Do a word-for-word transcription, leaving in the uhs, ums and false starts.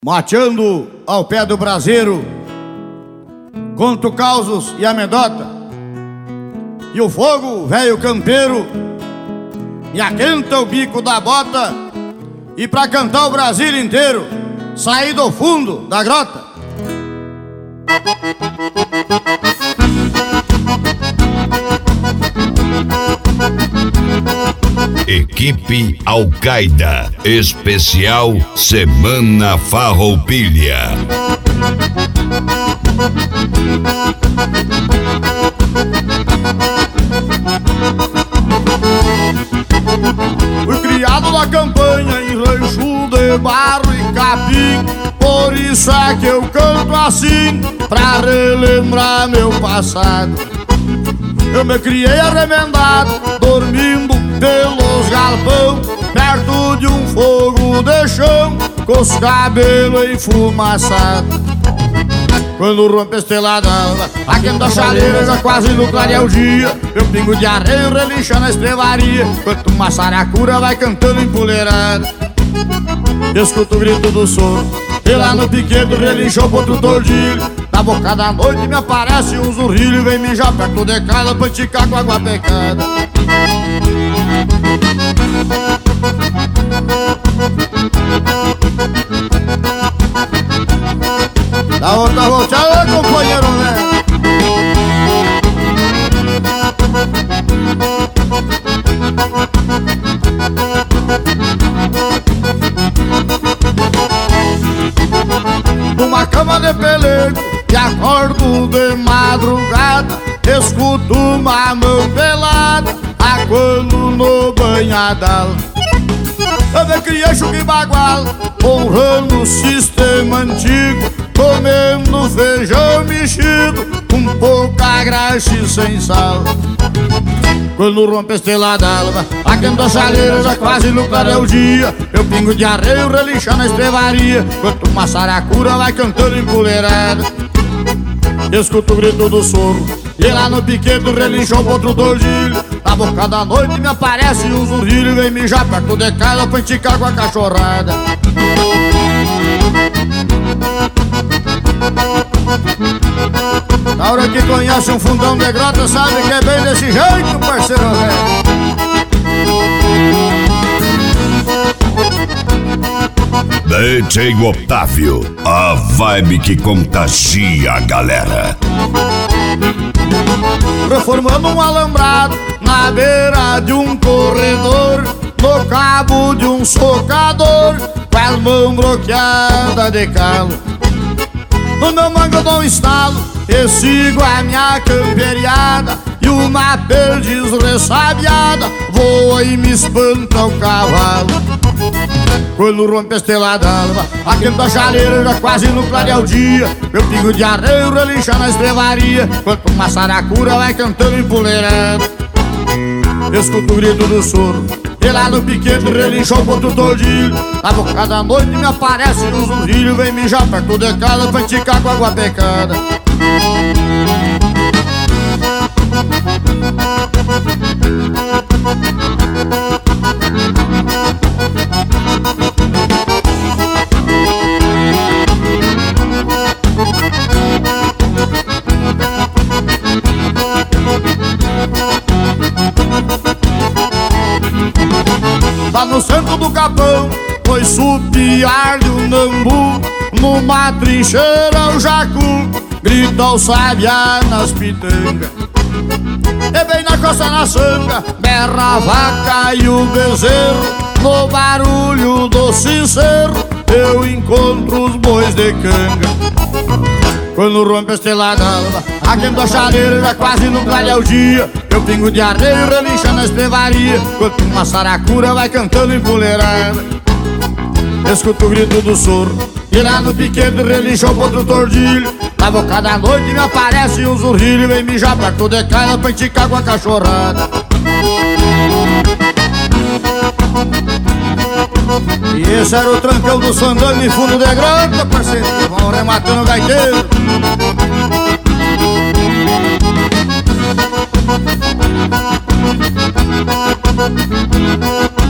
Mateando ao pé do braseiro, conto causos e amedota, e o fogo, velho campeiro, me aquenta o bico da bota. E pra cantar o Brasil inteiro, saí do fundo da grota. Equipe Al-Qaeda, especial Semana Farroupilha. Fui criado na campanha em rancho de barro e capim, por isso é que eu canto assim, pra relembrar meu passado. Eu me criei arremendado, dormindo pelos galpão, perto de um fogo de chão, com os cabelos enfumaçados. Quando rompe a estrela d'alva, aquenta a chaleira, já quase no clarear o dia, meu pingo de arreio relincha na estrevaria, enquanto uma saracura vai cantando empoleirada. Escuto o grito do sono, e lá no piquedo relinchou outro tordilho. Na boca da noite me aparece um zurrilho, vem mijar perto de casa pra enticar com água pecada. Da outra volteada, companheiro, né? Numa cama de pelego e acordo de madrugada, escuto uma mão pelada aguando no banhadal. Eu me criei chuque bagual, honrando o sistema antigo, comendo feijão mexido, com pouca graxa e sem sal. Quando rompe a estrela d'alva, aquenta a chaleira, já quase no clarear o dia, meu pingo de arreio relincha na estrevaria, enquanto uma saracura vai cantando empoleirada. Escuto o grito do soro, e lá no piquedo relinchou outro tordilho. Na boca da noite me aparece um zurrilho, vem mijar perto de casa pra enticar com a cachorrada. Na hora que conhece um fundão de grota, sabe que é bem desse jeito, parceiro velho. D J Otávio, a vibe que contagia a galera. Reformando um alambrado na beira de um corredor, no cabo de um socador, com as mãos bloqueadas de calo. No meu mango eu dou um estalo e sigo a minha camperiada, e uma perdiz ressabiada voa e me espanta o cavalo. Quando rompe a estrela d'alva, aquenta a chaleira, já quase no clarear o dia, meu pingo de arreio relincha na estrevaria, enquanto uma saracura vai cantando empoleirada. Escuto o grito do soro, e lá no piquete relinchou outro tordilho. Na boca da noite me aparece um zurrilho, vem mijar perto de casa pra enticar com água pecada. Lá no centro do capão, foi supiar-lhe o nambu, numa trincheira o jacu grita o sabiá nas pitangas. E bem na costa na sanga, berra a vaca e o bezerro, no barulho do sincero eu encontro os bois de canga. Quando rompe a estrela d'alva, aquenta a chaleira, já quase no clarear o dia, meu pingo de arreio relincha na estrevaria, enquanto uma saracura vai cantando empoleirada. Escuto o grito do soro, e lá no piquete relinchou outro tordilho. Na boca da noite me aparece um zurrilho, vem mijar perto de casa pra enticar com a cachorrada. E esse era o trancão do Sandano em fundo de grota, parceiro, vão rematando o gaiteiro. Thank you.